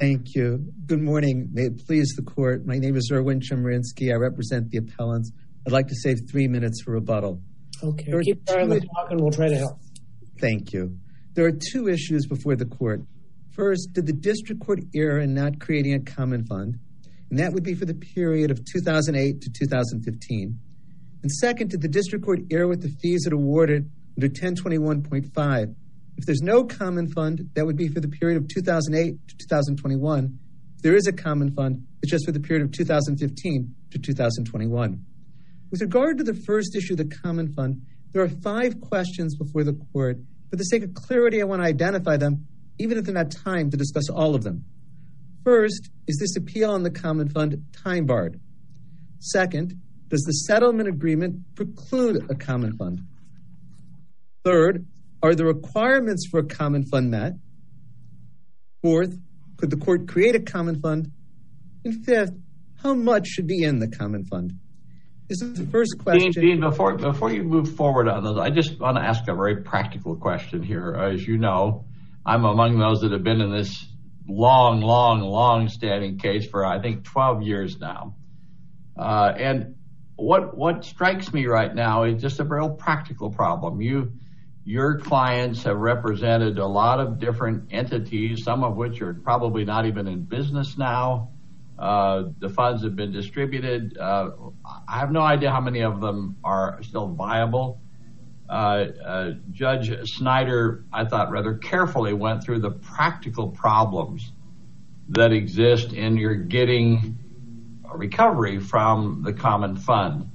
Thank you. Good morning. May it please the court. My name is Erwin Chemerinsky. I represent the appellants. I'd like to save 3 minutes for rebuttal. Okay. Keep trying to talk and we'll try to help. Thank you. There are two issues before the court. First, did the district court err in not creating a common fund? And that would be for the period of 2008 to 2015. And second, did the district court err with the fees it awarded under 1021.5? If there's no common fund, that would be for the period of 2008 to 2021. If there is a common fund, it's just for the period of 2015 to 2021. With regard to the first issue, the common fund, there are 5 questions before the court. For the sake of clarity, I want to identify them, even if there's not time to discuss all of them. First, is this appeal on the common fund time barred? Second, does the settlement agreement preclude a common fund? Third, are the requirements for a common fund met? Fourth, could the court create a common fund? And fifth, how much should be in the common fund? This is the first question. Dean, before you move forward on those, I just want to ask a very practical question here. As you know, I'm among those that have been in this long-standing case for, I think, 12 years now. And what strikes me right now is just a real practical problem. Your clients have represented a lot of different entities, some of which are probably not even in business now. The funds have been distributed. I have no idea how many of them are still viable. Judge Snyder, I thought, rather carefully went through the practical problems that exist in your getting a recovery from the common fund.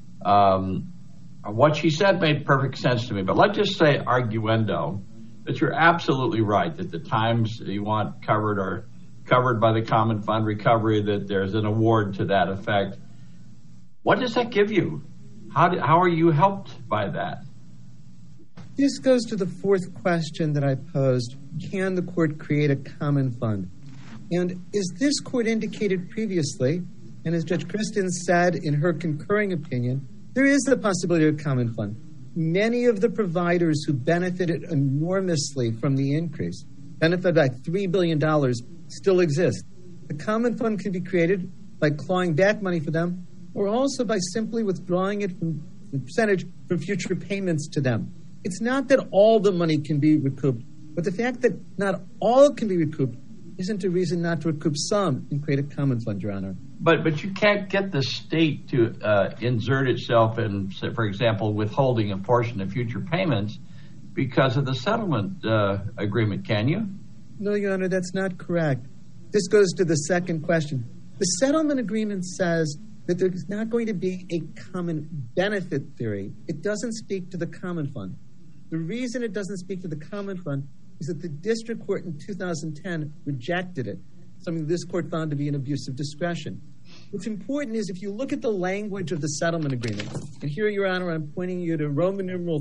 What she said made perfect sense to me, but let's just say arguendo that you're absolutely right, that the times you want covered are covered by the common fund recovery, that there's an award to that effect. What does that give you? How are you helped by that? This goes to the fourth question that I posed. Can the court create a common fund? And as this court indicated previously, and as Judge Kristen said in her concurring opinion, there is the possibility of a common fund. Many of the providers who benefited enormously from the increase, benefited by $3 billion, still exist. The common fund can be created by clawing back money for them, or also by simply withdrawing it from the percentage from future payments to them. It's not that all the money can be recouped, but the fact that not all can be recouped isn't a reason not to recoup some and create a common fund, Your Honor. But you can't get the state to insert itself in, for example, withholding a portion of future payments because of the settlement agreement, can you? No, Your Honor, that's not correct. This goes to the second question. The settlement agreement says that there's not going to be a common benefit theory. It doesn't speak to the common fund. The reason it doesn't speak to the common fund is that the district court in 2010 rejected it, something this court found to be an abuse of discretion. What's important is if you look at the language of the settlement agreement, and here, Your Honor, I'm pointing you to Roman numeral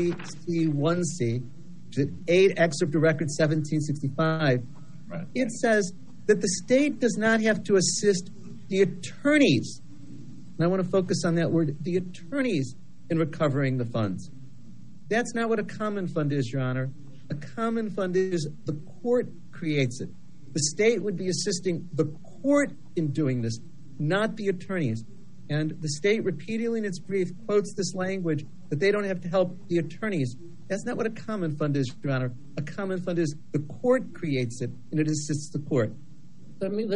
3C1C, which is 8 excerpt of record 1765. Right. It says that the state does not have to assist the attorneys, and I want to focus on that word, the attorneys, in recovering the funds. That's not what a common fund is, Your Honor. A common fund is the court creates it. The state would be assisting the court in doing this, not the attorneys. And the state repeatedly in its brief quotes this language that they don't have to help the attorneys. That's not what a common fund is, Your Honor. A common fund is the court creates it and it assists the court. Let me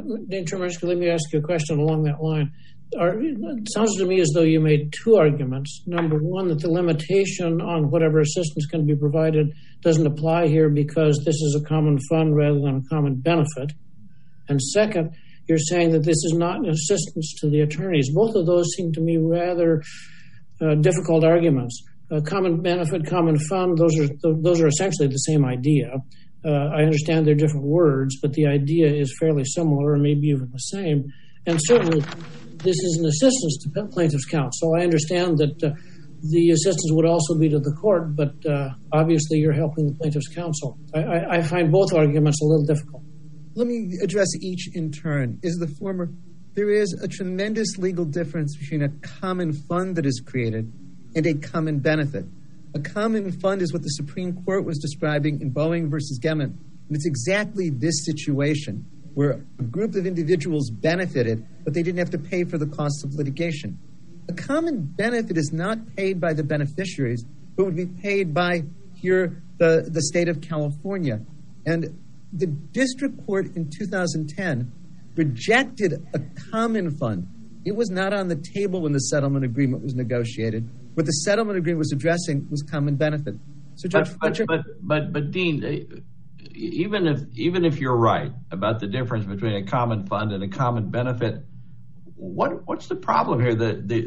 ask you a question along that line. It sounds to me as though you made 2 arguments. Number one, that the limitation on whatever assistance can be provided doesn't apply here because this is a common fund rather than a common benefit. And second, you're saying that this is not an assistance to the attorneys. Both of those seem to me rather difficult arguments. Common benefit, common fund, those are essentially the same idea. I understand they're different words, but the idea is fairly similar or maybe even the same. And certainly, this is an assistance to plaintiff's counsel. I understand that the assistance would also be to the court, but obviously you're helping the plaintiff's counsel. I find both arguments a little difficult. Let me address each in turn. Is the former, there is a tremendous legal difference between a common fund that is created and a common benefit. A common fund is what the Supreme Court was describing in Boeing versus Gemin. And it's exactly this situation where a group of individuals benefited, but they didn't have to pay for the costs of litigation. A common benefit is not paid by the beneficiaries, but would be paid by the state of California. And the district court in 2010 rejected a common fund. It was not on the table when the settlement agreement was negotiated. What the settlement agreement was addressing was common benefit. So, Judge Fletcher, but Dean, even if you're right about the difference between a common fund and a common benefit, what's the problem here?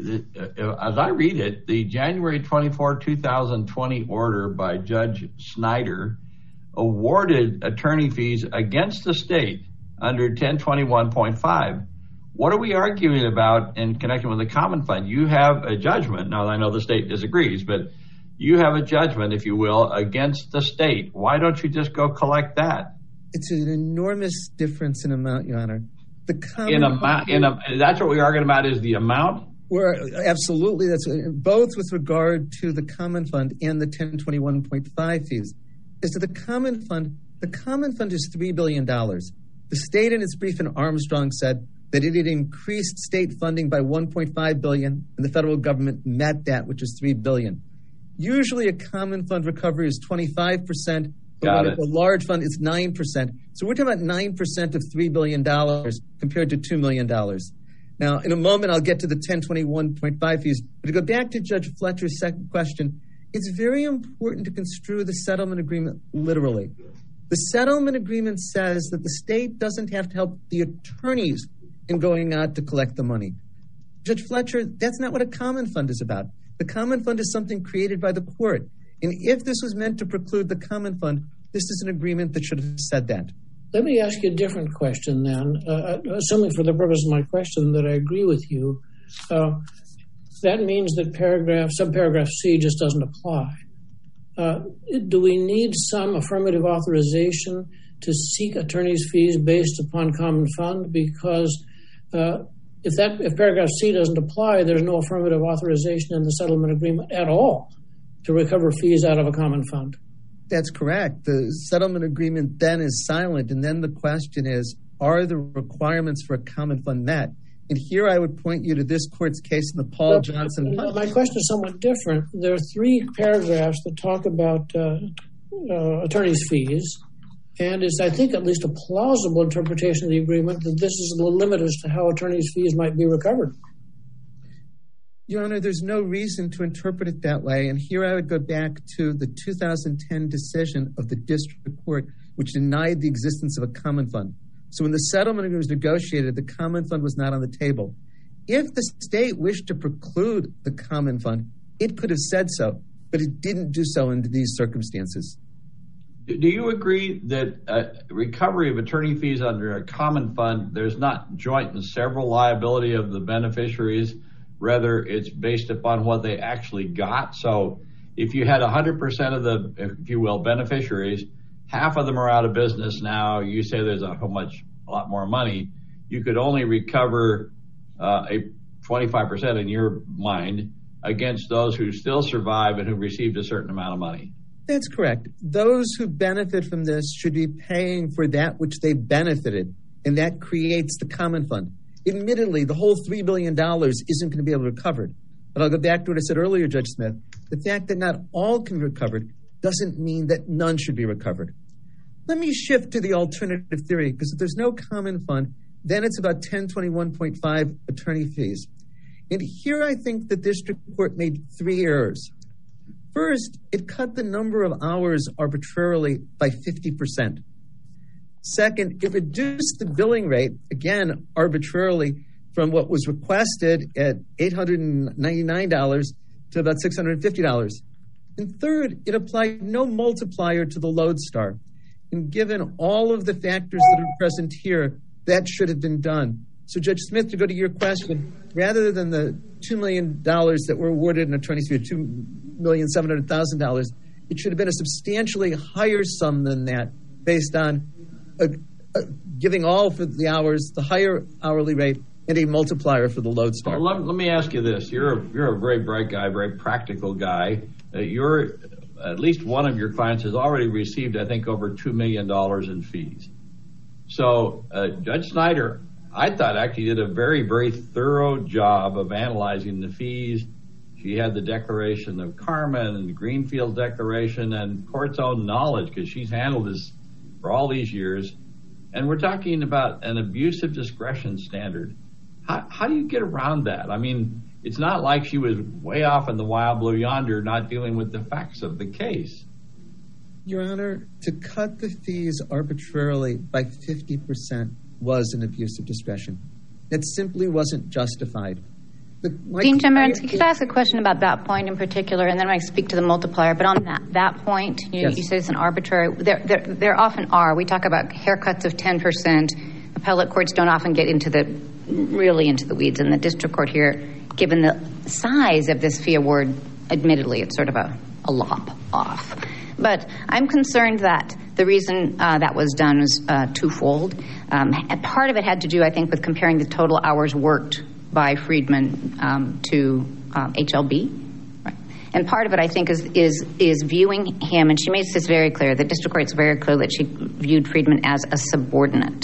As I read it, the January 24, 2020 order by Judge Snyder awarded attorney fees against the state under 1021.5. What are we arguing about in connection with the common fund? You have a judgment. Now, I know the state disagrees, but you have a judgment, if you will, against the state. Why don't you just go collect that? It's an enormous difference in amount, Your Honor. That's what we're arguing about, is the amount? Absolutely. That's both with regard to the common fund and the 1021.5 fees. As to the common fund is $3 billion. The state in its brief in Armstrong said that it had increased state funding by $1.5 billion, and the federal government met that, which is $3 billion. Usually a common fund recovery is 25%, but when it's a large fund, it's 9%. So we're talking about 9% of $3 billion compared to $2 million. Now, in a moment, I'll get to the 1021.5 fees. But to go back to Judge Fletcher's second question, it's very important to construe the settlement agreement literally. The settlement agreement says that the state doesn't have to help the attorneys in going out to collect the money. Judge Fletcher, that's not what a common fund is about. The common fund is something created by the court. And if this was meant to preclude the common fund, this is an agreement that should have said that. Let me ask you a different question then. Assuming for the purpose of my question that I agree with you, that means that subparagraph C just doesn't apply. Do we need some affirmative authorization to seek attorney's fees based upon common fund? Because if paragraph C doesn't apply, there's no affirmative authorization in the settlement agreement at all to recover fees out of a common fund. That's correct. The settlement agreement then is silent. And then the question is, are the requirements for a common fund met? And here I would point you to this court's case in the Paul Johnson. My question is somewhat different. There are 3 paragraphs that talk about attorney's fees. And it's, I think, at least a plausible interpretation of the agreement that this is the limit as to how attorney's fees might be recovered. Your Honor, there's no reason to interpret it that way. And here I would go back to the 2010 decision of the district court, which denied the existence of a common fund. So when the settlement agreement was negotiated, the common fund was not on the table. If the state wished to preclude the common fund, it could have said so, but it didn't do so under these circumstances. Do you agree that recovery of attorney fees under a common fund, there's not joint and several liability of the beneficiaries? Rather, it's based upon what they actually got. So if you had 100% of the, if you will, beneficiaries, half of them are out of business now. You say there's a lot more money. You could only recover a 25% in your mind against those who still survive and who received a certain amount of money. That's correct. Those who benefit from this should be paying for that which they benefited, and that creates the common fund. Admittedly, the whole $3 billion isn't going to be able to be recovered. But I'll go back to what I said earlier, Judge Smith. The fact that not all can be recovered doesn't mean that none should be recovered. Let me shift to the alternative theory, because if there's no common fund, then it's about 1021.5 attorney fees. And here I think the district court made 3 errors. First, it cut the number of hours arbitrarily by 50%. Second, it reduced the billing rate, again, arbitrarily, from what was requested at $899 to about $650. And third, it applied no multiplier to the lodestar. And given all of the factors that are present here, that should have been done. So, Judge Smith, to go to your question, rather than the $2 million that were awarded in attorney's fee, $2,700,000, it should have been a substantially higher sum than that, based on giving all for the hours, the higher hourly rate, and a multiplier for the lodestar. Well, let me ask you this. You're a very bright guy, very practical guy. Your at least one of your clients has already received, I think, over $2 million in fees. So Judge Snyder, I thought, actually did a very, very thorough job of analyzing the fees. She had the declaration of Carmen and the Greenfield declaration and court's own knowledge, because she's handled this for all these years. And we're talking about an abuse of discretion standard. How do you get around that? I mean, it's not like she was way off in the wild blue yonder, not dealing with the facts of the case. Your Honor, to cut the fees arbitrarily by 50% was an abuse of discretion. It simply wasn't justified. Dean Chemerinsky, could I ask a question about that point in particular, and then I speak to the multiplier? But on that point, you say it's an arbitrary. There often are. We talk about haircuts of 10%. Appellate courts don't often get into the weeds. And the district court here, given the size of this fee award, admittedly, it's sort of a lop off. But I'm concerned that the reason that was done was twofold. Part of it had to do, I think, with comparing the total hours worked by Friedman to HLB. Right. And part of it, I think, is viewing him, and she makes this very clear, the district court's very clear that she viewed Friedman as a subordinate.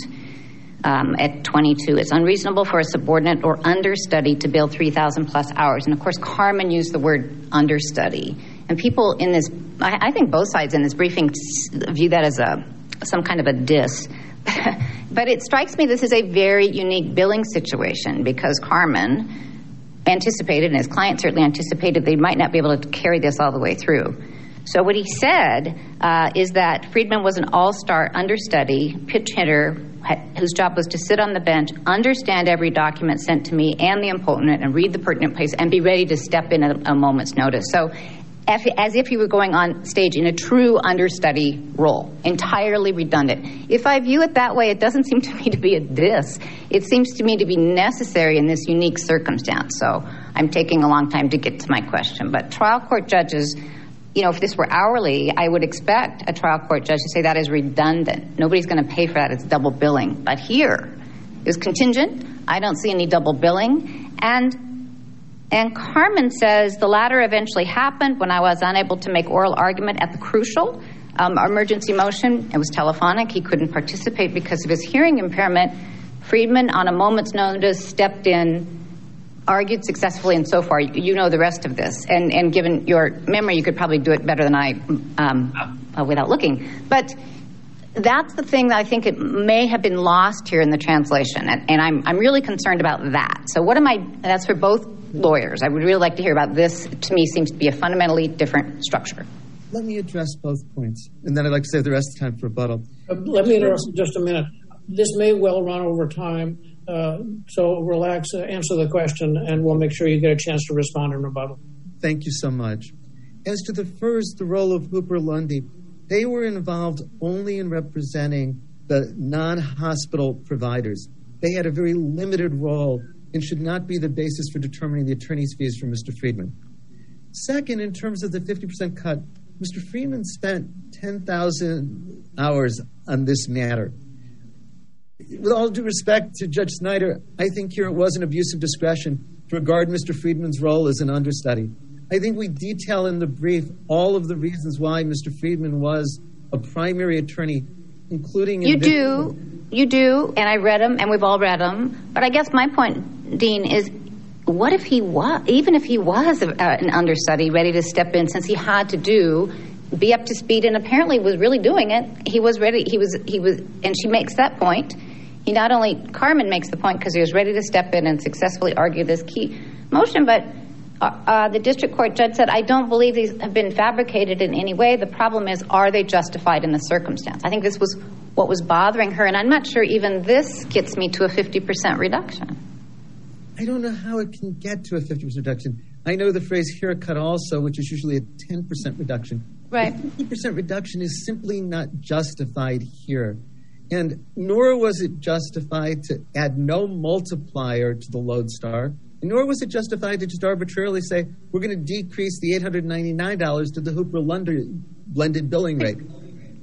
At 22, it's unreasonable for a subordinate or understudy to bill 3,000 plus hours. And of course, Carmen used the word understudy. And people in this, I think both sides in this briefing view that as some kind of a diss. But it strikes me this is a very unique billing situation, because Carmen anticipated, and his client certainly anticipated, they might not be able to carry this all the way through. So what he said is that Friedman was an all-star understudy, pitch hitter, whose job was to sit on the bench, understand every document sent to me and the opponent, and read the pertinent place, and be ready to step in at a moment's notice. So as if he were going on stage in a true understudy role, entirely redundant. If I view it that way, it doesn't seem to me to be a diss. It seems to me to be necessary in this unique circumstance. So I'm taking a long time to get to my question. But trial court judges, if this were hourly, I would expect a trial court judge to say that is redundant. Nobody's going to pay for that. It's double billing. But here is contingent. I don't see any double billing. And Carmen says the latter eventually happened when I was unable to make oral argument at the crucial emergency motion. It was telephonic. He couldn't participate because of his hearing impairment. Friedman, on a moment's notice, stepped in, argued successfully, and so far, you know the rest of this. And given your memory, you could probably do it better than I without looking. But that's the thing that I think it may have been lost here in the translation. And I'm really concerned about that. So that's for both lawyers. I would really like to hear about this. To me, seems to be a fundamentally different structure. Let me address both points, and then I'd like to save the rest of the time for rebuttal. Let me interrupt for just a minute. This may well run over time, so relax, answer the question, and we'll make sure you get a chance to respond in rebuttal. Thank you so much. As to the first, the role of Hooper Lundy, they were involved only in representing the non-hospital providers. They had a very limited role and should not be the basis for determining the attorney's fees for Mr. Friedman. Second, in terms of the 50% cut, Mr. Friedman spent 10,000 hours on this matter. With all due respect to Judge Snyder, I think here it was an abuse of discretion to regard Mr. Friedman's role as an understudy. I think we detail in the brief all of the reasons why Mr. Friedman was a primary attorney, including... You do, and I read them, and we've all read them. But I guess my point, Dean, is what if he was, even if he was an understudy ready to step in, since he had to be up to speed and apparently was really doing it, he was ready, he was, and she makes that point. Carmen makes the point because he was ready to step in and successfully argue this key motion, but the district court judge said, I don't believe these have been fabricated in any way. The problem is, are they justified in the circumstance? I think this was what was bothering her, and I'm not sure even this gets me to a 50% reduction. I don't know how it can get to a 50% reduction. I know the phrase haircut also, which is usually a 10% reduction. Right. A 50% reduction is simply not justified here. And nor was it justified to add no multiplier to the lodestar, nor was it justified to just arbitrarily say, we're going to decrease the $899 to the Hooper Lundy blended billing rate.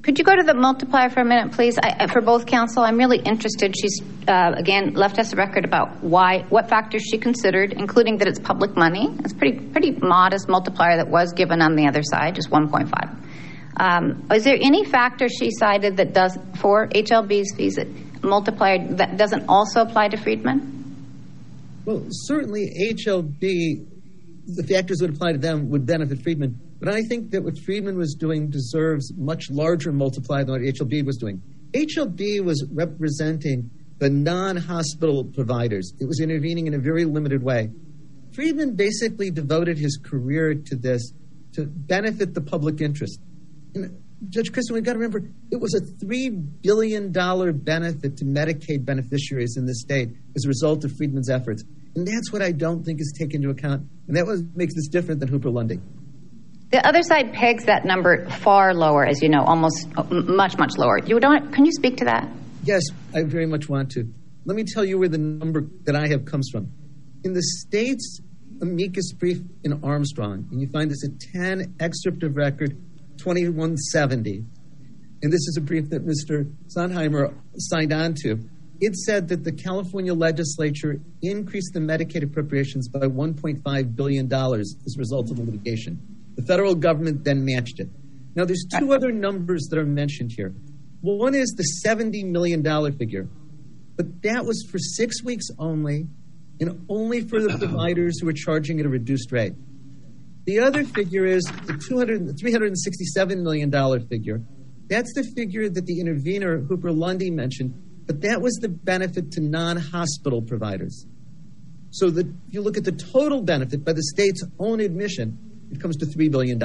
Could you go to the multiplier for a minute, please? For both counsel, I'm really interested. She's, again, left us a record about what factors she considered, including that it's public money. It's pretty modest multiplier that was given on the other side, just 1.5. Is there any factor she cited that does, for HLB's fees, that multiplier that doesn't also apply to Friedman? Well, certainly HLB, the factors that apply to them would benefit Friedman. But I think that what Friedman was doing deserves much larger multiplier than what HLB was doing. HLB was representing the non-hospital providers. It was intervening in a very limited way. Friedman basically devoted his career to this to benefit the public interest. And Judge Christin, we've got to remember, it was a $3 billion benefit to Medicaid beneficiaries in this state as a result of Friedman's efforts. And that's what I don't think is taken into account. And that makes this different than Hooper Lundy. The other side pegs that number far lower, as you know, almost much, much lower. Can you speak to that? Yes, I very much want to. Let me tell you where the number that I have comes from. In the state's amicus brief in Armstrong, and you find this at 10 excerpt of record 2170, and this is a brief that Mr. Sondheimer signed on to, it said that the California legislature increased the Medicaid appropriations by $1.5 billion as a result of the litigation. The federal government then matched it. Now, there's two other numbers that are mentioned here. One is the $70 million figure, but that was for 6 weeks only, and only for the providers who were charging at a reduced rate. The other figure is the $367 million figure. That's the figure that the intervener, Hooper Lundy, mentioned, but that was the benefit to non-hospital providers. So if you look at the total benefit by the state's own admission, it comes to $3 billion.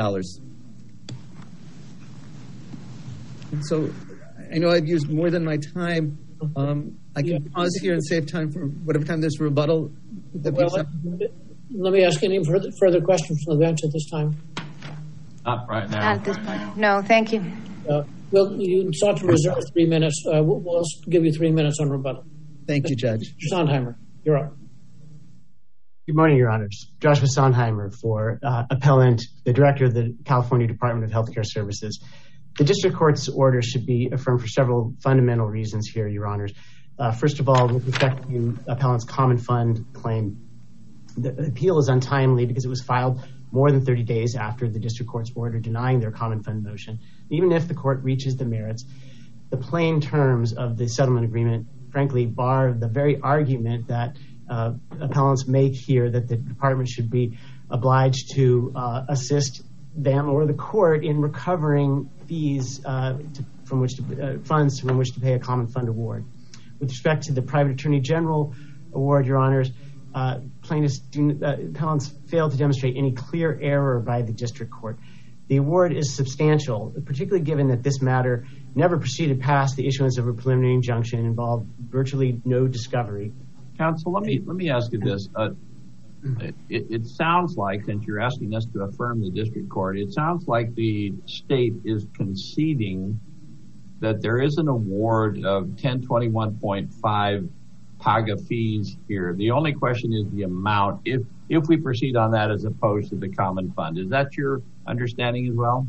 And so I know I've used more than my time. I can pause here and save time for whatever time there's for rebuttal. Let me ask any further questions from the bench at this time. Not right now. Not at this point. No, thank you. Well, you sought to reserve 3 minutes. We'll give you 3 minutes on rebuttal. Thank you, Judge. Mr. Sondheimer, you're up. Good morning, Your Honors. Joshua Sondheimer for appellant, the Director of the California Department of Healthcare Services. The district court's order should be affirmed for several fundamental reasons here, Your Honors. First of all, with respect to appellant's common fund claim, the appeal is untimely because it was filed more than 30 days after the district court's order denying their common fund motion. Even if the court reaches the merits, the plain terms of the settlement agreement, frankly, bar the very argument that appellants make here that the department should be obliged to assist them or the court in recovering fees funds from which to pay a common fund award. With respect to the private attorney general award, Your Honors, appellants failed to demonstrate any clear error by the district court. The award is substantial, particularly given that this matter never proceeded past the issuance of a preliminary injunction, involved virtually no discovery. Counsel, let me ask you this. It sounds like, since you're asking us to affirm the district court, it sounds like the state is conceding that there is an award of 1021.5 PAGA fees here. The only question is the amount, if we proceed on that as opposed to the common fund. Is that your understanding as well?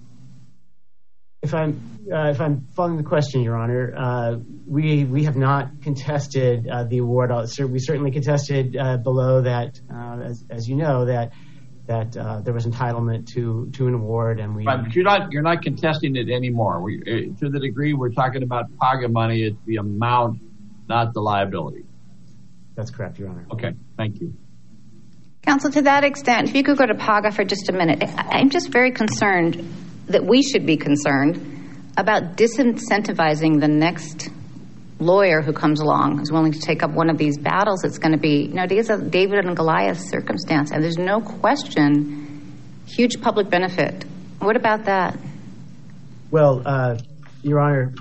If I'm following the question, Your Honor, we have not contested the award. We certainly contested below that, as you know, that there was entitlement to an award, and we. Right, but you're not contesting it anymore. To the degree we're talking about PAGA money, it's the amount, not the liability. That's correct, Your Honor. Okay, thank you. Counsel, to that extent, if you could go to PAGA for just a minute, I'm just very concerned that we should be concerned about disincentivizing the next lawyer who comes along, who's willing to take up one of these battles. It's going to be, it is a David and Goliath circumstance, and there's no question, huge public benefit. What about that? Well, Your Honor,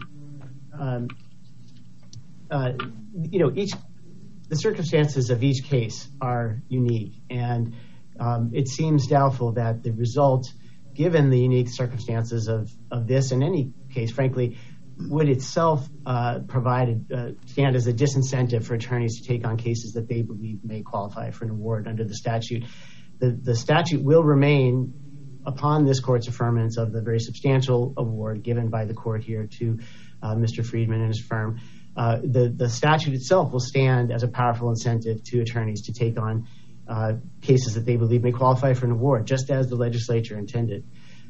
the circumstances of each case are unique, and it seems doubtful that the result, given the unique circumstances of this and any case, frankly, would itself stand as a disincentive for attorneys to take on cases that they believe may qualify for an award under the statute. The statute will remain upon this court's affirmance of the very substantial award given by the court here to Mr. Friedman and his firm, the statute itself will stand as a powerful incentive to attorneys to take on cases that they believe may qualify for an award, just as the legislature intended.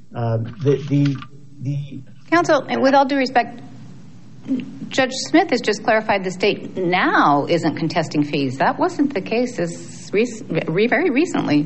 Counsel, with all due respect, Judge Smith has just clarified the state now isn't contesting fees. That wasn't the case very recently.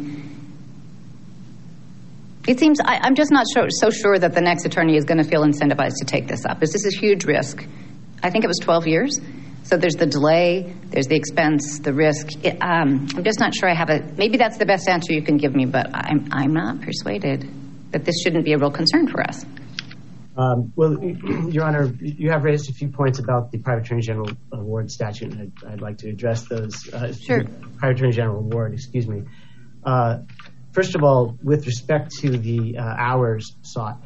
It seems I'm just not so sure that the next attorney is going to feel incentivized to take this up. This is a huge risk. I think it was 12 years. So there's the delay, there's the expense, the risk. I'm just not sure I have maybe that's the best answer you can give me, but I'm not persuaded that this shouldn't be a real concern for us. Well, Your Honor, you have raised a few points about the Private Attorney General Award statute, and I'd like to address those. Sure. Private Attorney General Award, excuse me. First of all, with respect to the hours sought,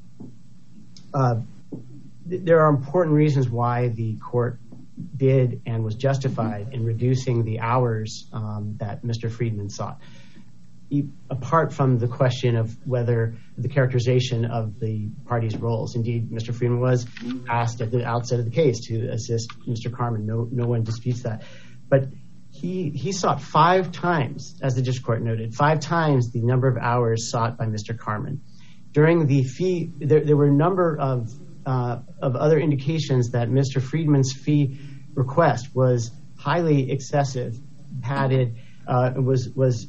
there are important reasons why the court did and was justified in reducing the hours that Mr. Friedman sought. Apart from the question of whether the characterization of the parties' roles. Indeed, Mr. Friedman was asked at the outset of the case to assist Mr. Carman. No one disputes that. But he sought 5 times, as the district court noted, 5 times the number of hours sought by Mr. Carman. During the fee, there were a number of other indications that Mr. Friedman's fee request was highly excessive, padded, was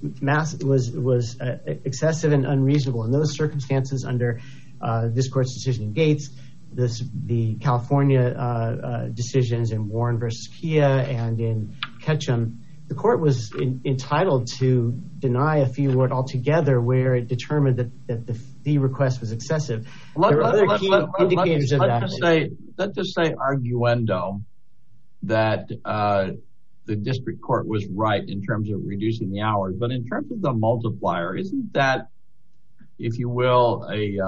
excessive and unreasonable. In those circumstances, under this court's decision in Gates, the California decisions in Warren versus Kia and in Ketchum, the court was entitled to deny a fee award altogether where it determined that the fee request was excessive. There are other key indicators of that. Let's just say arguendo that the district court was right in terms of reducing the hours, but in terms of the multiplier, isn't that, if you will,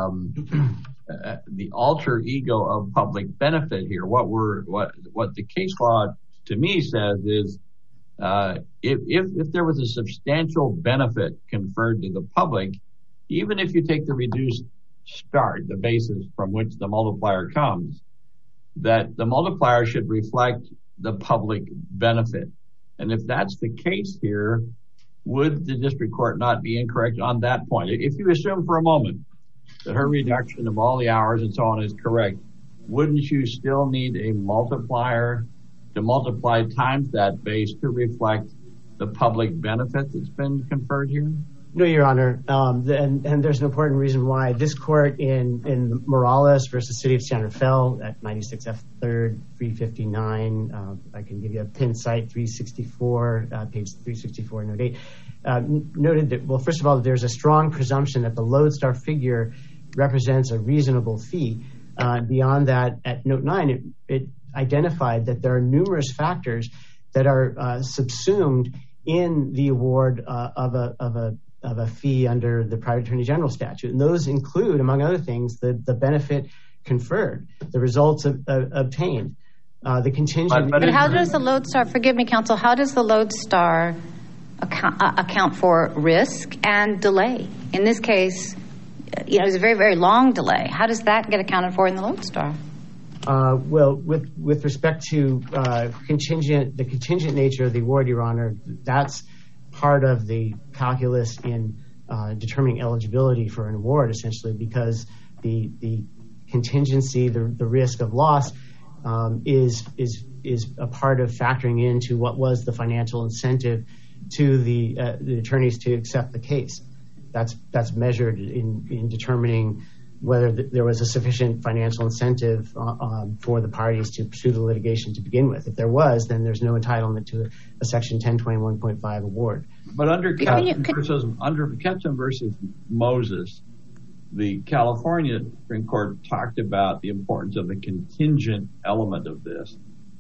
the alter ego of public benefit here? What the case law to me says is, if there was a substantial benefit conferred to the public, even if you take the reduced start, the basis from which the multiplier comes, that the multiplier should reflect the public benefit. And if that's the case here, would the district court not be incorrect on that point? If you assume for a moment that her reduction of all the hours and so on is correct, wouldn't you still need a multiplier to multiply times that base to reflect the public benefit that's been conferred here? No, Your Honor. And there's an important reason why. This court in Morales versus City of Santa Fe at 96 F 3rd 359, I can give you a pin site 364, page 364, note 8, noted that, well, first of all, there's a strong presumption that the lodestar figure represents a reasonable fee. Beyond that, at note 9, it identified that there are numerous factors that are subsumed in the award of a fee under the Private Attorney General statute. And those include, among other things, the benefit conferred, the results obtained, the contingent. But how does the lodestar, forgive me, counsel, how does the lodestar account for risk and delay? In this case, it was a very, very long delay. How does that get accounted for in the lodestar? Well, with respect to the contingent nature of the award, Your Honor, that's part of the calculus in determining eligibility for an award, essentially, because the contingency, the risk of loss, is a part of factoring into what was the financial incentive to the attorneys to accept the case. That's measured in determining whether there was a sufficient financial incentive for the parties to pursue the litigation to begin with. If there was, then there's no entitlement to a Section 1021.5 award. But under Ketchum versus Moses, the California Supreme Court talked about the importance of the contingent element of this.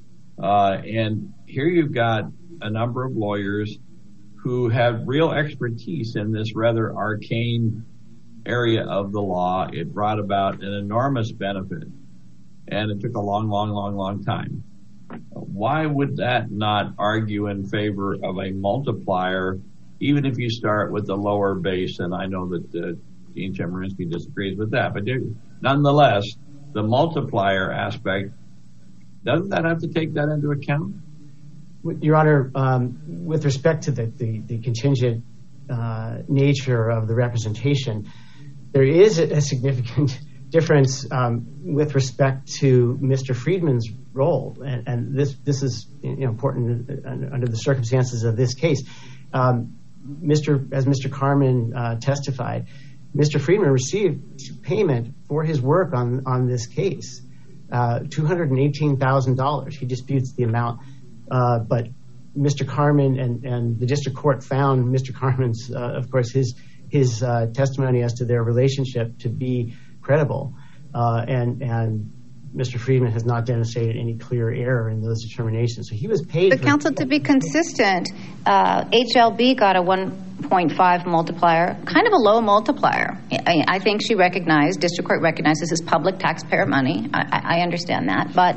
And here you've got a number of lawyers who have real expertise in this rather arcane area of the law. It brought about an enormous benefit, and it took a long time. Why would that not argue in favor of a multiplier, even if you start with the lower base? And I know that Dean Chemerinsky disagrees with that. But nonetheless, the multiplier aspect, doesn't that have to take that into account? Your Honor, with respect to the contingent nature of the representation, there is a significant difference with respect to Mr. Friedman's role, and this is important under the circumstances of this case. As Mr. Carman testified, Mr. Friedman received payment for his work on this case, $218,000. He disputes the amount, but Mr. Carman and the district court found Mr. Carman's, of course, his testimony as to their relationship to be credible, and Mr. Friedman has not demonstrated any clear error in those determinations. So he was paid. But counsel, to be consistent, HLB got a 1.5 multiplier, kind of a low multiplier. I think she recognized, district court recognized this is public taxpayer money. I understand that, but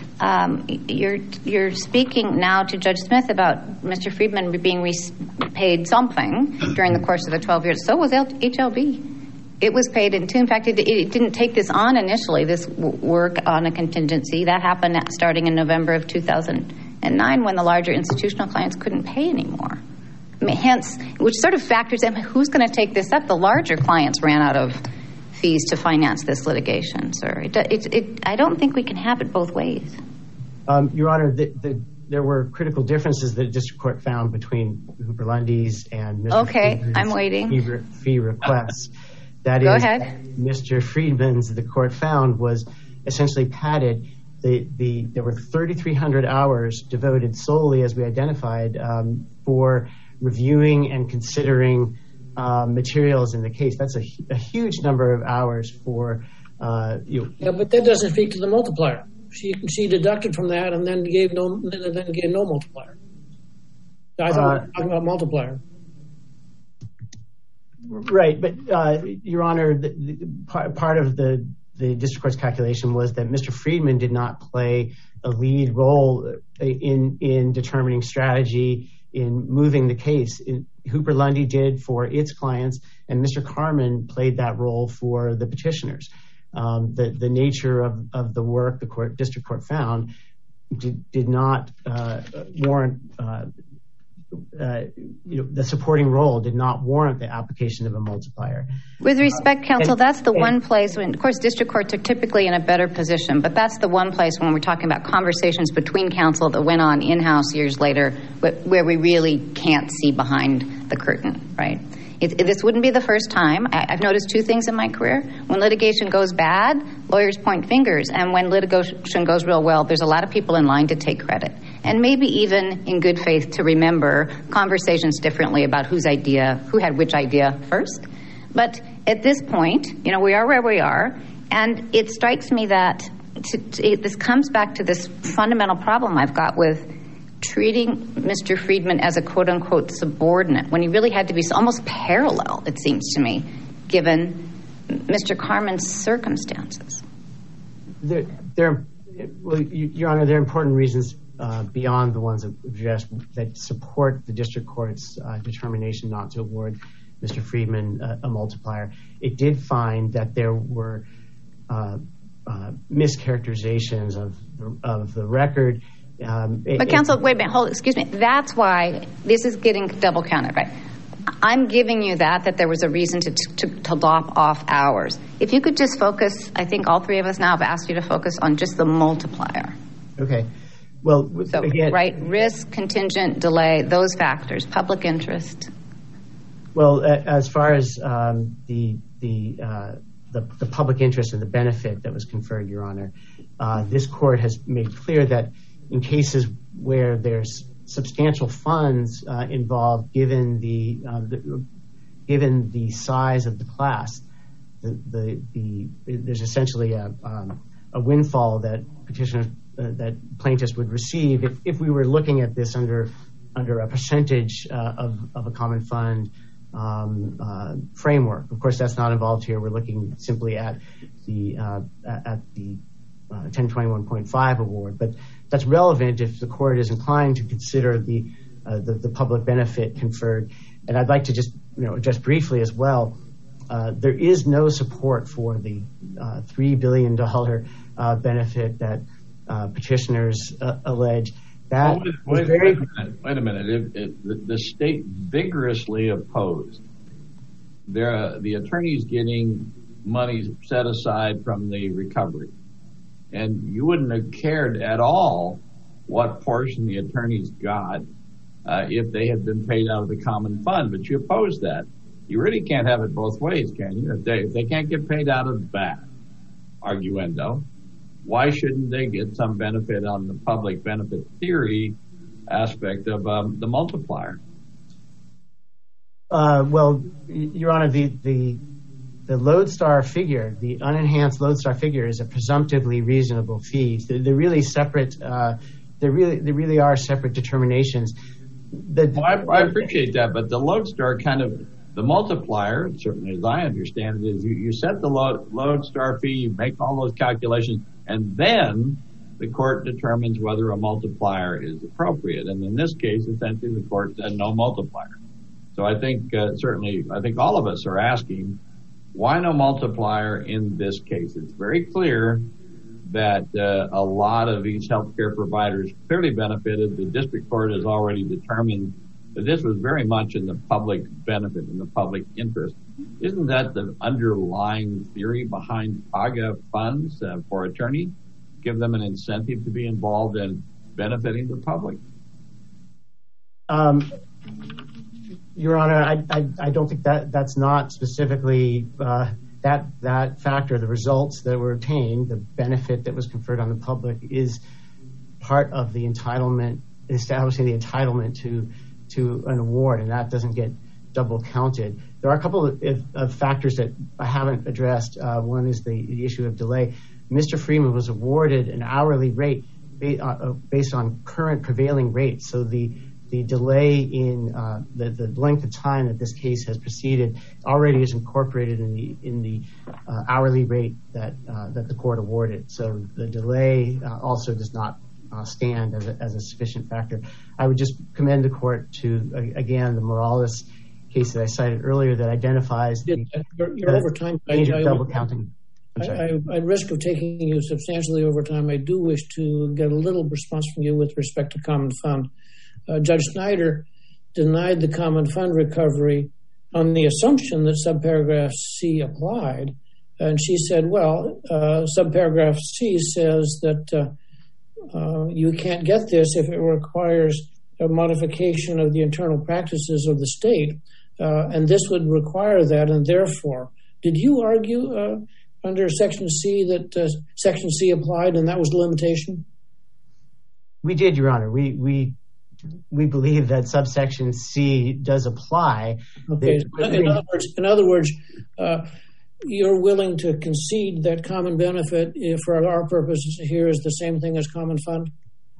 you're speaking now to Judge Smith about Mr. Friedman being paid something during the course of the 12 years. So was HLB. It was paid in fact, it didn't take this on initially, this work on a contingency. That happened starting in November of 2009 when the larger institutional clients couldn't pay anymore. Hence, which sort of factors in who's going to take this up. The larger clients ran out of fees to finance this litigation, sir. I don't think we can have it both ways. Your Honor, there were critical differences that the district court found between Hooper Lundy's and Mr. I'm waiting. Fee requests. That Go is, ahead. Mr. Friedman's, the court found, was essentially padded. There were 3,300 hours devoted solely, as we identified, for reviewing and considering materials in the case. That's a huge number of hours for you. Yeah, but that doesn't speak to the multiplier. She deducted from that and then gave no multiplier. I thought we were talking about multiplier. Right, but Your Honor, part of the district court's calculation was that Mr. Friedman did not play a lead role in determining strategy in moving the case. Hooper Lundy did for its clients, and Mr. Carman played that role for the petitioners. The nature of the work the district court found did not warrant. The supporting role did not warrant the application of a multiplier. With respect, counsel, that's the one place when, of course, district courts are typically in a better position, but that's the one place when we're talking about conversations between counsel that went on in-house years later where we really can't see behind the curtain, right? This wouldn't be the first time. I've noticed two things in my career. When litigation goes bad, lawyers point fingers. And when litigation goes real well, there's a lot of people in line to take credit. And maybe even in good faith to remember conversations differently about who had which idea first. But at this point, we are where we are. And it strikes me that this comes back to this fundamental problem I've got with treating Mr. Friedman as a quote-unquote subordinate when he really had to be almost parallel, it seems to me, given Mr. Carman's circumstances. Your Honor, there are important reasons beyond the ones that support the district court's determination not to award Mr. Friedman a multiplier. It did find that there were mischaracterizations of the record. But counsel, wait a minute, excuse me. That's why this is getting double counted, right? I'm giving you that there was a reason to lop off hours. If you could just focus, I think all three of us now have asked you to focus on just the multiplier. Okay. Well, so, again, right, risk, contingent, delay, those factors, public interest. Well, as far as the public interest and the benefit that was conferred, Your Honor, this court has made clear that in cases where there's substantial funds involved, given the size of the class, there's essentially a windfall that plaintiffs would receive if we were looking at this under a percentage of a common fund framework. Of course, that's not involved here. We're looking simply at the 1021.5 award, but that's relevant if the court is inclined to consider the public benefit conferred. And I'd like to just address briefly as well there is no support for the $3 billion benefit that petitioners allege. That wait a minute. The state vigorously opposed. The attorneys getting money set aside from the recovery, and you wouldn't have cared at all what portion the attorneys got if they had been paid out of the common fund, but you opposed that. You really can't have it both ways, can you? If they can't get paid out of that, arguendo, why shouldn't they get some benefit on the public benefit theory aspect of the multiplier? Well, Your Honor, the Lodestar figure, the unenhanced Lodestar figure, is a presumptively reasonable fee. They're really separate. They really are separate determinations. I appreciate that, but the Lodestar the multiplier, certainly as I understand it, is you set the Lodestar fee, you make all those calculations, and then the court determines whether a multiplier is appropriate. And in this case, essentially, the court said no multiplier. So I think all of us are asking, why no multiplier in this case? It's very clear that a lot of these healthcare providers clearly benefited. The district court has already determined that this was very much in the public benefit, in the public interest. Isn't that the underlying theory behind PAGA funds for attorneys? Give them an incentive to be involved in benefiting the public? Your Honor, I don't think that's not specifically that factor. The results that were obtained, the benefit that was conferred on the public, is part of the entitlement, establishing the entitlement to an award, and that doesn't get double counted. There are a couple of factors that I haven't addressed. One is the issue of delay. Mr. Freeman was awarded an hourly rate based on current prevailing rates. So the delay in the length of time that this case has proceeded already is incorporated in the hourly rate that the court awarded. So the delay also does not stand as a sufficient factor. I would just commend the court to, again, the Morales case that I cited earlier that identifies the danger of double counting. At risk of taking you substantially over time, I do wish to get a little response from you with respect to common fund. Judge Snyder denied the common fund recovery on the assumption that subparagraph C applied. And she said, well, subparagraph C says that you can't get this if it requires a modification of the internal practices of the state. And this would require that. And therefore, did you argue under Section C that Section C applied and that was the limitation? We did, Your Honor. We believe that subsection C does apply. Okay. In other words, you're willing to concede that common benefit, for our purposes here, is the same thing as common fund?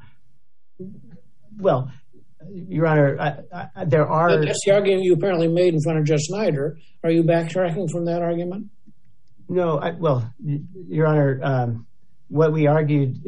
Well, Your Honor, there are... That's the argument you apparently made in front of Judge Snyder. Are you backtracking from that argument? No, well, Your Honor, what we argued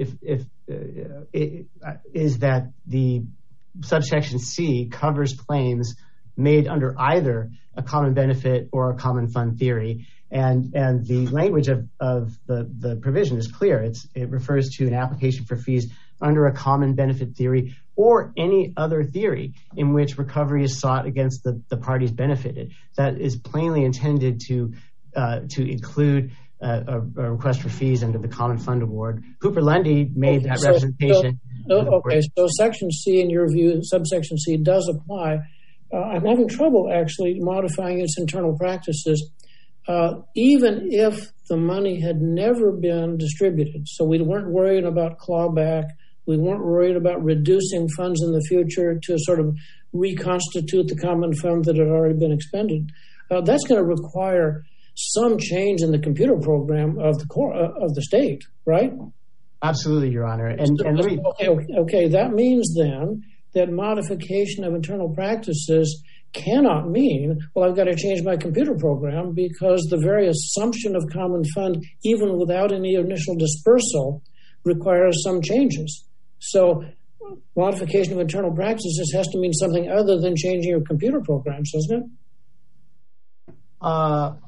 is that the subsection C covers claims made under either a common benefit or a common fund theory. And the language of the provision is clear. It refers to an application for fees under a common benefit theory or any other theory in which recovery is sought against the parties benefited. That is plainly intended to include a request for fees under the common fund award. Cooper Lundy made that representation. Okay, so Section C, in your view, subsection C does apply. I'm having trouble actually modifying its internal practices, even if the money had never been distributed. So we weren't worried about clawback. We weren't worried about reducing funds in the future to sort of reconstitute the common fund that had already been expended. That's going to require some change in the computer program of the state, right? Absolutely, Your Honor. Okay, that means then that modification of internal practices cannot mean, well, I've got to change my computer program, because the very assumption of common fund, even without any initial dispersal, requires some changes. So modification of internal practices has to mean something other than changing your computer programs, doesn't it?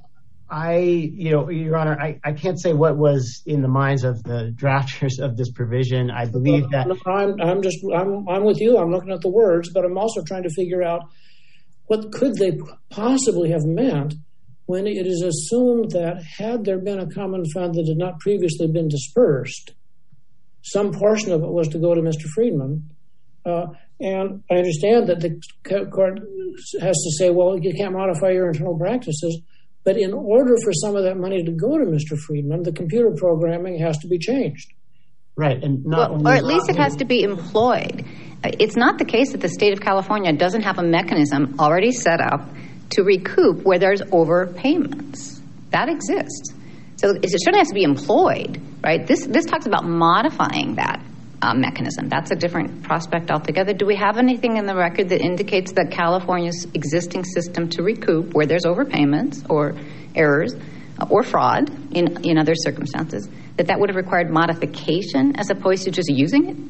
Your Honor, I can't say what was in the minds of the drafters of this provision. I believe that I'm with you. I'm looking at the words, but I'm also trying to figure out what could they possibly have meant when it is assumed that had there been a common fund that had not previously been dispersed, some portion of it was to go to Mr. Friedman. And I understand that the court has to say, well, you can't modify your internal practices. But in order for some of that money to go to Mr. Friedman, the computer programming has to be changed. Right. And or at least it has to be employed. It's not the case that the state of California doesn't have a mechanism already set up to recoup where there's overpayments. That exists. So it certainly has to be employed, right? This talks about modifying that mechanism. That's a different prospect altogether. Do we have anything in the record that indicates that California's existing system to recoup where there's overpayments or errors or fraud in other circumstances, that would have required modification as opposed to just using it?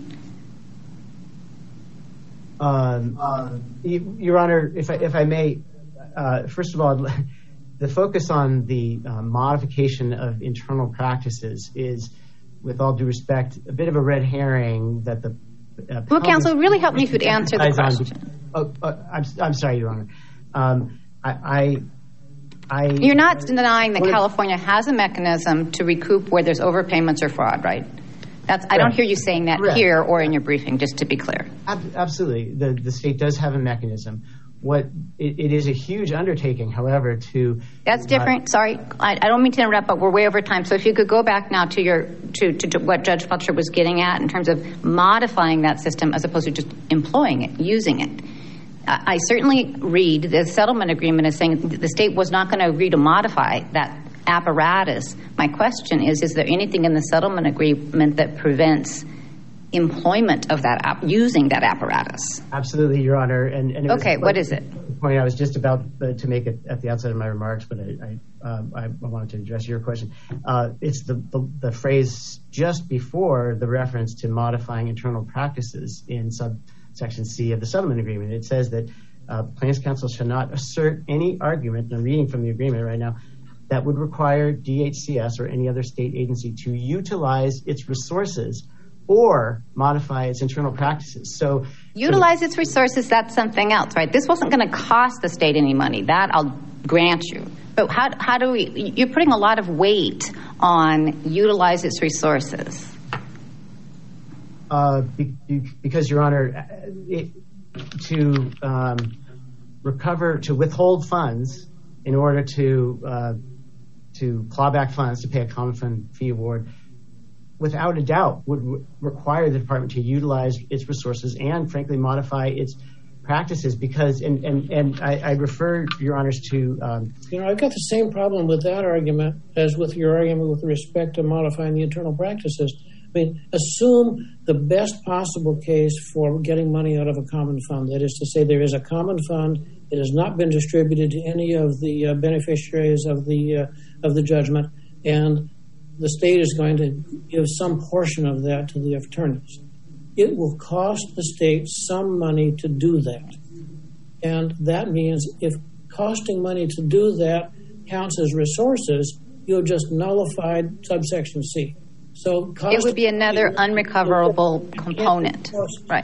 Your Honor, if I may, first of all, the focus on the modification of internal practices is, with all due respect, a bit of a red herring that the... Well, counsel, really help me if you'd answer the question. I'm sorry, Your Honor. You're not denying that California has a mechanism to recoup where there's overpayments or fraud, right? I don't hear you saying that here or in your briefing, just to be clear. Absolutely. The state does have a mechanism. It is a huge undertaking, however, to... That's different. Sorry, I don't mean to interrupt, but we're way over time. So if you could go back now to what Judge Fletcher was getting at in terms of modifying that system as opposed to just employing it, using it. I certainly read the settlement agreement as saying the state was not going to agree to modify that apparatus. My question is there anything in the settlement agreement that prevents employment of that using that apparatus? Absolutely, Your Honor. And okay, what is it? The point I was just about to make it at the outset of my remarks, but I wanted to address your question. It's the phrase just before the reference to modifying internal practices in subsection C of the settlement agreement. It says that plaintiff's counsel shall not assert any argument, and I'm reading from the agreement right now, that would require DHCS or any other state agency to utilize its resources or modify its internal practices. So utilize its resources, that's something else, right? This wasn't going to cost the state any money. That I'll grant you. But how do we... You're putting a lot of weight on utilize its resources. Because, Your Honor, to withhold funds in order to claw back funds to pay a common fund fee award, without a doubt, would require the department to utilize its resources and, frankly, modify its practices. Because, and I refer, Your Honors, to... I've got the same problem with that argument as with your argument with respect to modifying the internal practices. I mean, assume the best possible case for getting money out of a common fund. That is to say, there is a common fund. It has not been distributed to any of the beneficiaries of the judgment, and the state is going to give some portion of that to the attorneys. It will cost the state some money to do that. And that means if costing money to do that counts as resources, you'll just nullify subsection C. So it would be another unrecoverable component, right?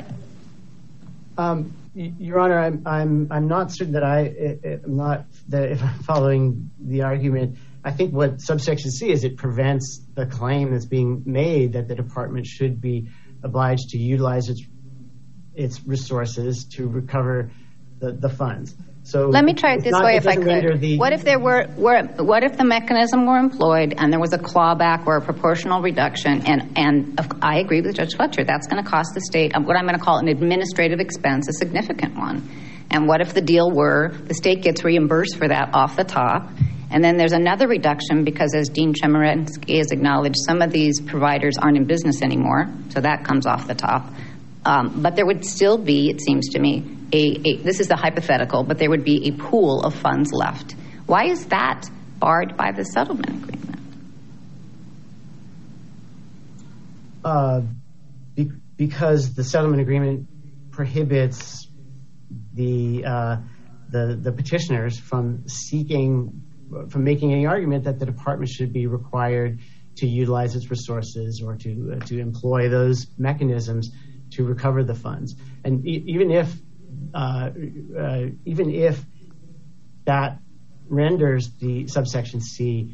Your Honor, I'm not certain that if I'm following the argument. I think what subsection C is, it prevents the claim that's being made that the department should be obliged to utilize its resources to recover the funds. So let me try it this way, if I could. What if the mechanism were employed and there was a clawback or a proportional reduction? And I agree with Judge Fletcher. That's going to cost the state what I'm going to call an administrative expense, a significant one. And what if the deal were the state gets reimbursed for that off the top? And then there's another reduction because, as Dean Chemerinsky has acknowledged, some of these providers aren't in business anymore, so that comes off the top. But there would still be, it seems to me, this is the hypothetical, but there would be a pool of funds left. Why is that barred by the settlement agreement? Because the settlement agreement prohibits the petitioners from seeking making any argument that the department should be required to utilize its resources or to employ those mechanisms to recover the funds. And even if that renders the subsection C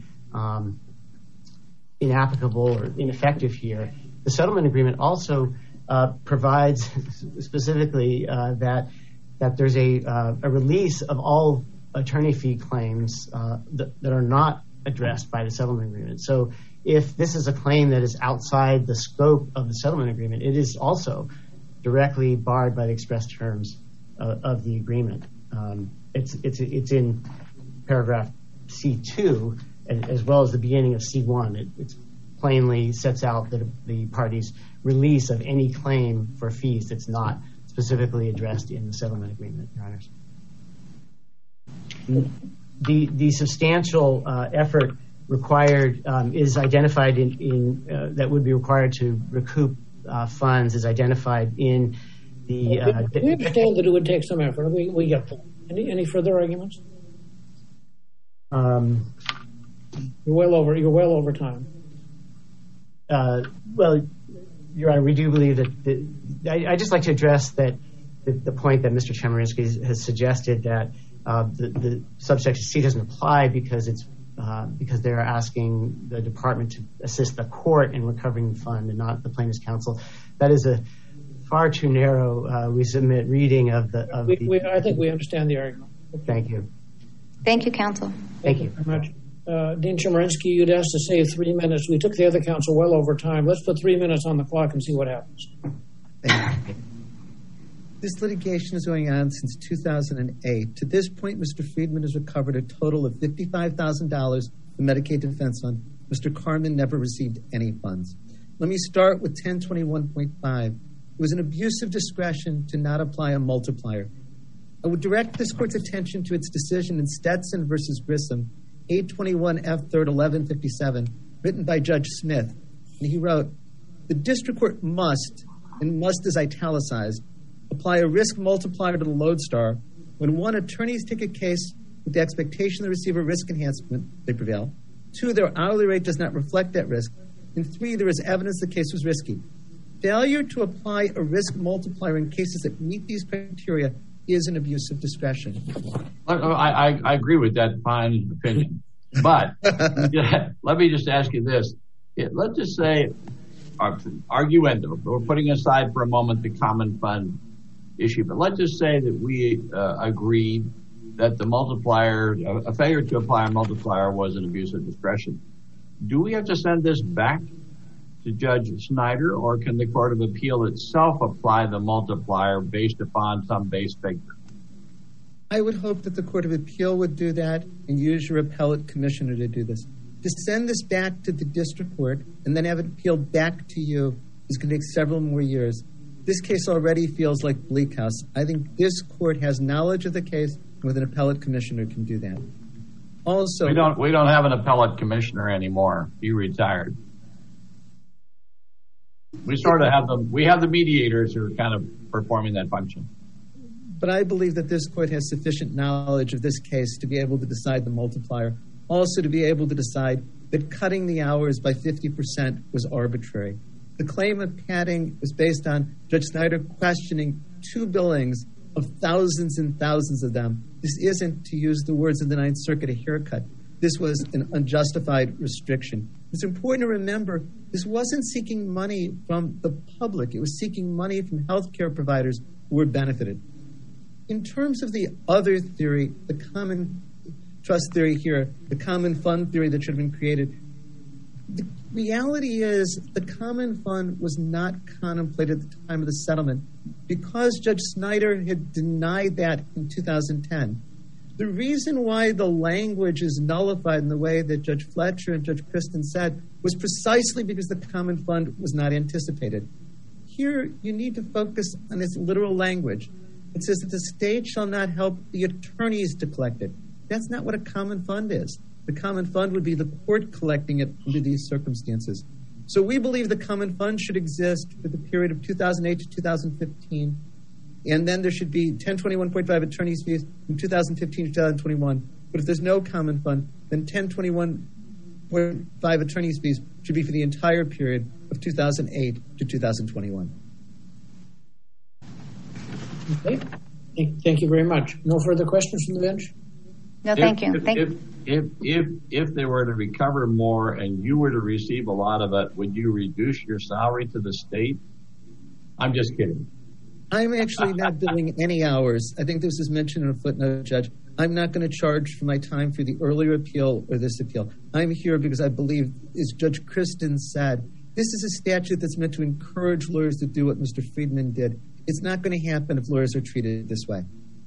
inapplicable or ineffective here, the settlement agreement also provides specifically that there's a release of all attorney fee claims that are not addressed by the settlement agreement. So if this is a claim that is outside the scope of the settlement agreement, it is also directly barred by the express terms of the agreement. It's in paragraph C2 as well as the beginning of C1. It plainly sets out the party's release of any claim for fees that's not specifically addressed in the settlement agreement, Your Honors. The substantial effort required is identified in that would be required to recoup funds is identified in the. We understand that it would take some effort. We get that. Any further arguments? You're well over time. Well, Your Honor, we do believe that. I just like to address that the point that Mr. Chemerinsky has suggested that the subsection C doesn't apply because they're asking the department to assist the court in recovering the fund and not the plaintiff's counsel. That is a far too narrow, we submit, reading of the. I think we understand the argument. Thank you. Thank you, counsel. Thank you very much. Dean Chemerinsky, you'd asked to save 3 minutes. We took the other counsel well over time. Let's put 3 minutes on the clock and see what happens. This litigation is going on since 2008. To this point, Mr. Friedman has recovered a total of $55,000 from Medicaid Defense Fund. Mr. Carmen never received any funds. Let me start with 1021.5. It was an abuse of discretion to not apply a multiplier. I would direct this court's attention to its decision in Stetson versus Grissom, 821 F. 3rd 1157, written by Judge Smith. And he wrote, the district court must, and must is italicized, apply a risk multiplier to the lodestar when 1, attorneys take a case with the expectation to receive a risk enhancement, they prevail. 2, their hourly rate does not reflect that risk. And 3, there is evidence the case was risky. Failure to apply a risk multiplier in cases that meet these criteria is an abuse of discretion. I agree with that fine opinion. But let me just ask you this. Let's just say, arguendo, we're putting aside for a moment the common fund issue, but let's just say that we agreed that the multiplier, a failure to apply a multiplier was an abuse of discretion. Do we have to send this back to Judge Snyder, or can the Court of Appeal itself apply the multiplier based upon some base figure? I would hope that the Court of Appeal would do that and use your appellate commissioner to do this. To send this back to the district court and then have it appealed back to you is going to take several more years. This case already feels like Bleak House. I think this court has knowledge of the case with an appellate commissioner can do that. Also, we don't have an appellate commissioner anymore. He retired. We sort of have we have the mediators who are kind of performing that function. But I believe that this court has sufficient knowledge of this case to be able to decide the multiplier. Also to be able to decide that cutting the hours by 50% was arbitrary. The claim of padding was based on Judge Snyder questioning 2 billings of thousands and thousands of them. This isn't, to use the words of the Ninth Circuit, a haircut. This was an unjustified restriction. It's important to remember this wasn't seeking money from the public. It was seeking money from healthcare providers who were benefited. In terms of the other theory, the common trust theory here, the common fund theory that should have been created, the reality is the common fund was not contemplated at the time of the settlement because Judge Snyder had denied that in 2010. The reason why the language is nullified in the way that Judge Fletcher and Judge Kristen said was precisely because the common fund was not anticipated. Here, you need to focus on its literal language. It says that the state shall not help the attorneys to collect it. That's not what a common fund is. The common fund would be the court collecting it under these circumstances. So we believe the common fund should exist for the period of 2008 to 2015. And then there should be 1021.5 attorney's fees from 2015 to 2021. But if there's no common fund, then 1021.5 attorney's fees should be for the entire period of 2008 to 2021. Okay. Thank you very much. No further questions from the bench? No, thank you. If they were to recover more and you were to receive a lot of it, would you reduce your salary to the state? I'm just kidding. I'm actually not billing any hours. I think this is mentioned in a footnote, Judge. I'm not going to charge for my time for the earlier appeal or this appeal. I'm here because I believe, as Judge Kristen said, this is a statute that's meant to encourage lawyers to do what Mr. Friedman did. It's not going to happen if lawyers are treated this way.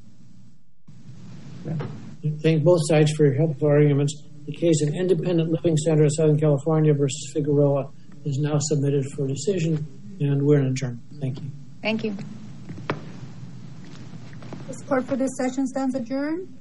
Thank both sides for your helpful arguments. The case of Independent Living Center of Southern California versus Figueroa is now submitted for decision, and we're adjourned. Thank you. Thank you. This court for this session stands adjourned.